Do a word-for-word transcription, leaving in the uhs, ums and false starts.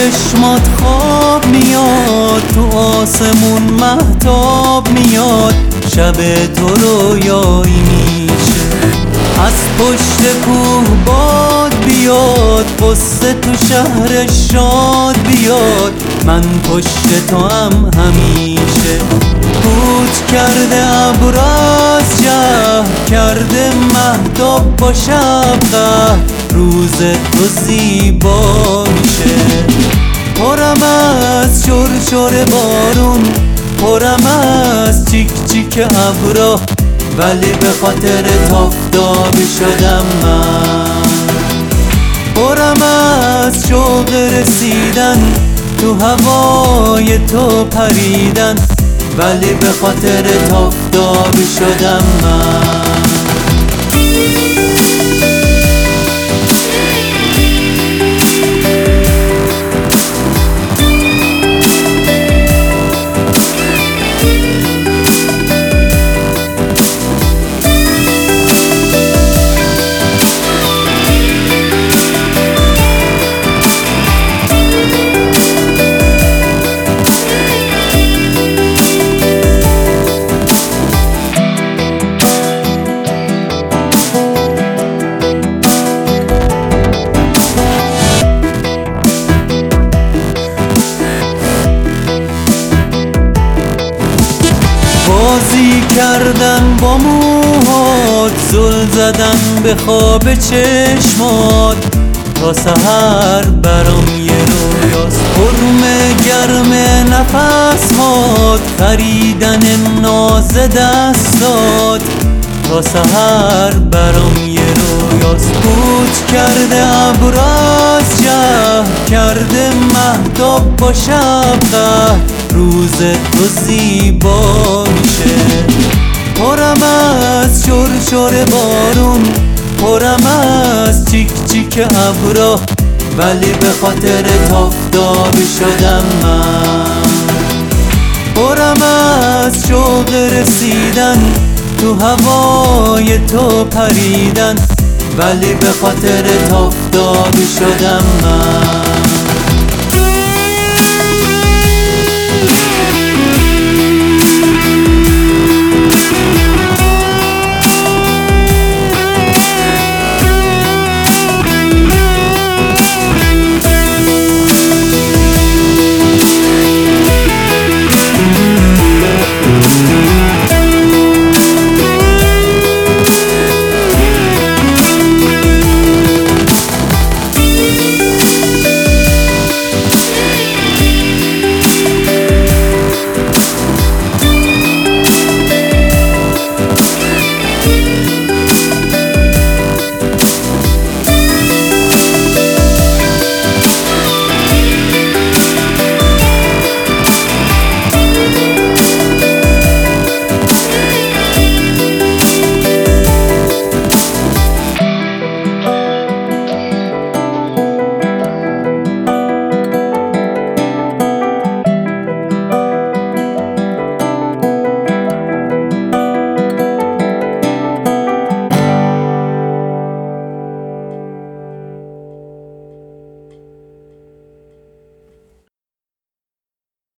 چشمات خواب میاد، تو آسمون مهتاب میاد، شب تو رویایی میشه. از پشت کوه باد بیاد، قصه تو شهر شاد بیاد، من پشت تو هم همیشه. کوچ کرده ابر از شهر، کرده مهتاب با شب قهر، روز تو زیبا میشه. پرم از شور شور بارون، پرم از چیک چیک ابرا، ولی به خاطر آفتابی شدم من. پرم از شوق رسیدن، تو هوای تو پریدن، ولی به خاطر آفتابی شدم من. بازی کردن با موهات، زل زدن به خواب چشمات، تا سحر برام یه رویاست. حرم گرم نفس هات، خریدن ناز دستات، تا سحر برام یه رویاست. کوچ کرده ابر از شهر، کرده مهتاب با شب قهر، روز تو زیبا میشه. پرم از شور شور بارون، پرم از چیک چیک ابرا، ولی به خاطر آفتابی شدم من. پرم از شوق رسیدن، تو هوای تو پریدن، ولی به خاطر آفتابی شدم من.